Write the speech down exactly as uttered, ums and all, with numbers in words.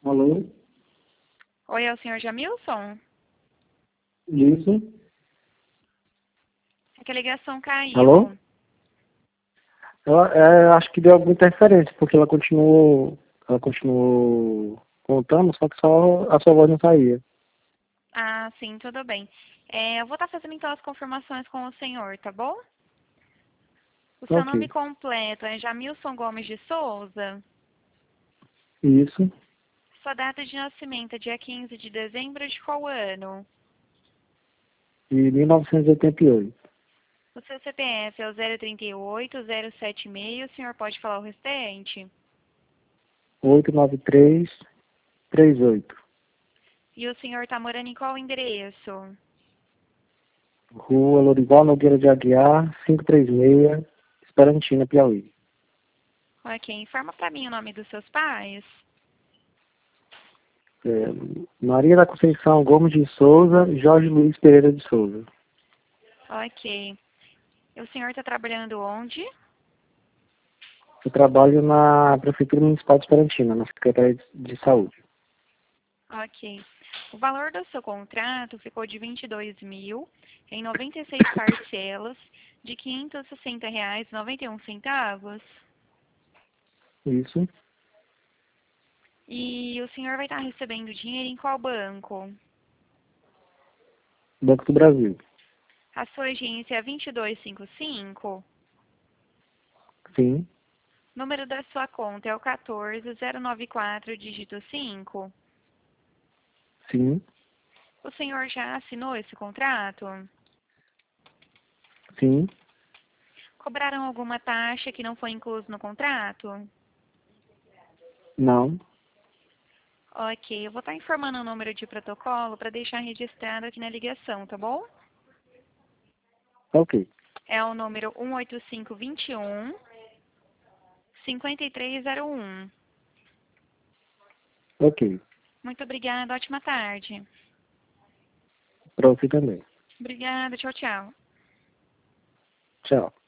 Alô? Oi, é o senhor Jamilson? Isso? É que a ligação caiu. Alô? Ela, é, acho que deu alguma interferência, porque ela continuou, ela continuou contando, só que só a sua voz não saía. Ah, sim, tudo bem. É, eu vou estar fazendo então as confirmações com o senhor, tá bom? O seu nome Ok. completo é Jamilson Gomes de Souza. Isso. Sua data de nascimento é dia quinze de dezembro de qual ano? De mil novecentos e oitenta e oito. O seu C P F é o zero trinta e oito, zero setenta e seis, o senhor pode falar o restante? oito nove três três oito. E o senhor está morando em qual endereço? Rua Lorival Nogueira de Aguiar, quinhentos e trinta e seis, Esperantina, Piauí. Ok, informa para mim o nome dos seus pais. É, Maria da Conceição Gomes de Souza, Jorge Luiz Pereira de Souza. Ok. E o senhor está trabalhando onde? Eu trabalho na Prefeitura Municipal de Esperantina, na Secretaria de Saúde. Ok. O valor do seu contrato ficou de vinte e dois mil em noventa e seis parcelas de quinhentos e sessenta reais e noventa e um centavos. Isso. E o senhor vai estar recebendo dinheiro em qual banco? Banco do Brasil. A sua agência é vinte e dois cinquenta e cinco. Sim. Número da sua conta é o quatorze zero noventa e quatro, dígito cinco. Sim. O senhor já assinou esse contrato? Sim. Cobraram alguma taxa que não foi incluso no contrato? Não. Ok, eu vou estar informando o número de protocolo para deixar registrado aqui na ligação, tá bom? Ok. É o número um oito cinco dois um, cinco três zero um. Ok. Muito obrigada, ótima tarde. Para você também. Obrigada, tchau, tchau. Tchau.